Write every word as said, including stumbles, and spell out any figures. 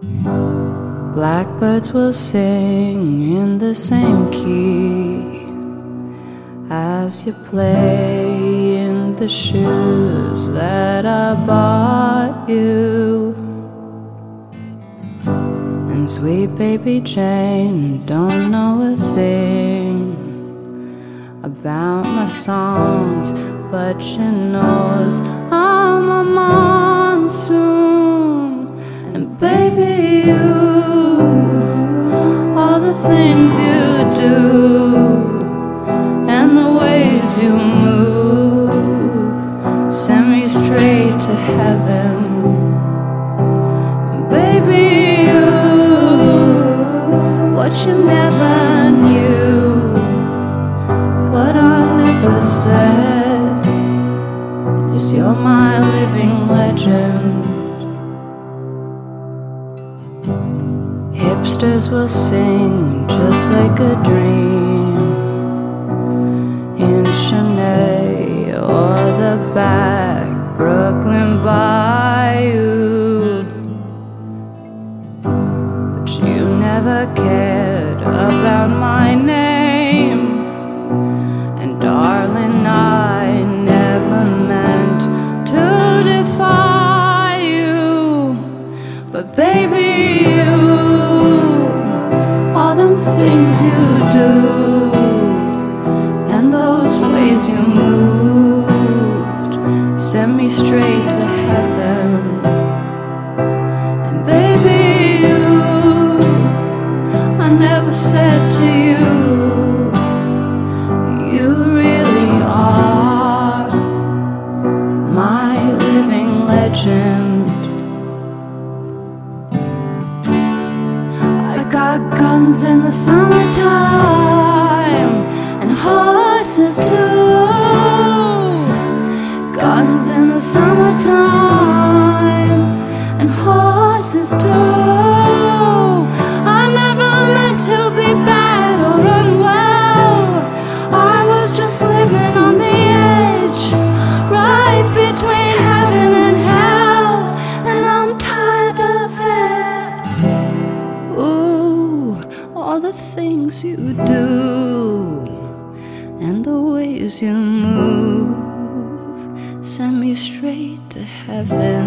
Blackbirds will sing in the same key as you play in the shoes that I bought you. And sweet baby Jane don't know a thing about my songs, but she knows I'm a monsoon. And baby, you, all the things you do and the ways you move send me straight to heaven. Baby, you, what you never knew, what I never said, is you're my living legend. Hipsters will sing just like a dream in Chennai or the back Brooklyn Bayou, but you never cared about my name, and darling, I never meant to defy you. But baby, you, all them things you do and those ways you moved send me straight to heaven. And baby, you, I never said to you, you really are my living legend. Got guns in the summertime and horses too. Guns in the summertime and horses too. I never meant to be bad or unwell. I was just living on the edge, right between heaven and hell, and I'm tired of it. Ooh, all the things you do and the ways you move send me straight to heaven.